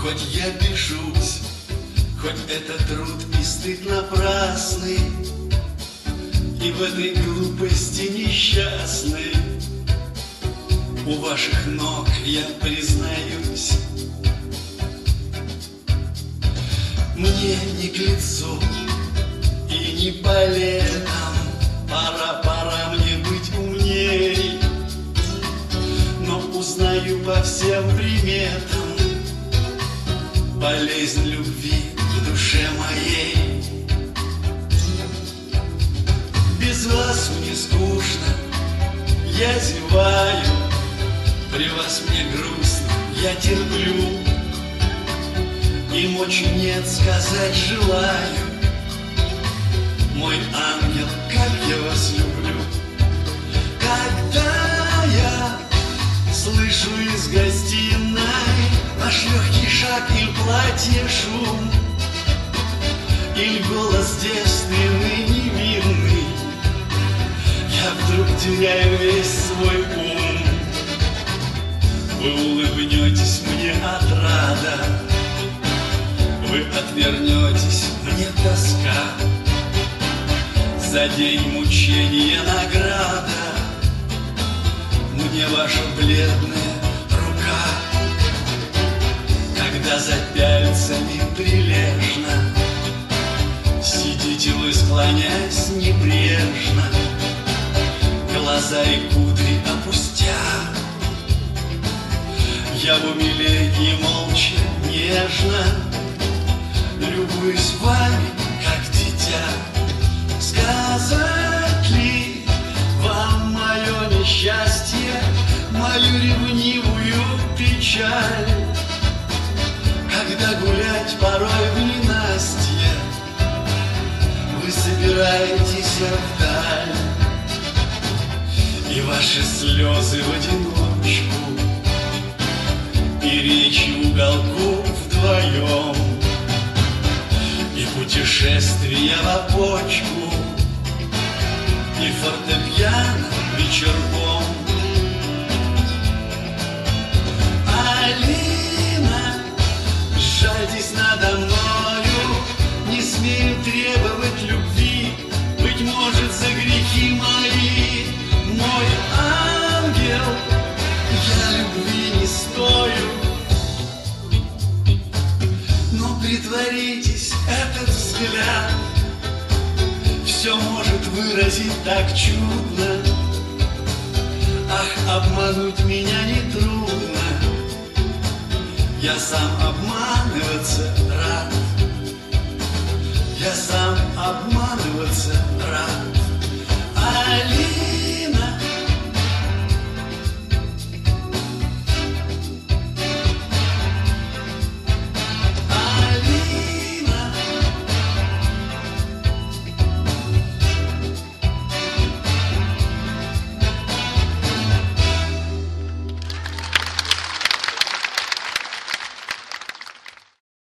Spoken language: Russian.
Хоть я бешусь, хоть это труд и стыд напрасный, и в этой глупости несчастной у ваших ног я признаюсь. Мне не к лицу и не по летам, пора мне быть умней, но узнаю по всем приметам болезнь любви в душе моей. Без вас мне скучно, я зеваю, при вас мне грустно, я терплю, и мочи нет сказать желаю. Мой ангел, как я вас люблю. Когда я слышу из гостиной ваш легкий шаг или платье шум, или голос девственный, невинный, я вдруг теряю весь свой ум. Вы улыбнетесь мне отрада, вы отвернетесь, мне тоска, за день мучения награда мне ваша бледная рука. Когда за пяльцами прилежно сидите вы, склоняясь небрежно, глаза и кудри опустя, я в умилении молча, нежно любуюсь вами, как дитя. Сказать ли вам мое несчастье, мою ревнивую печаль, когда гулять порой в ненастье вы собираетесь вдаль, и ваши слезы в одиночку, и речи в уголку вдвоем, и путешествия в опочку, и фортепиано вечерком. Алина, жальтесь надо мною, не смею требовать любви, быть может, за грехи мои. Мой ангел, я любви не стою, но притворитесь, этот взгляд все может выразить так чудно. Ах, обмануть меня нетрудно, я сам обманываться рад, я сам обманываться рад.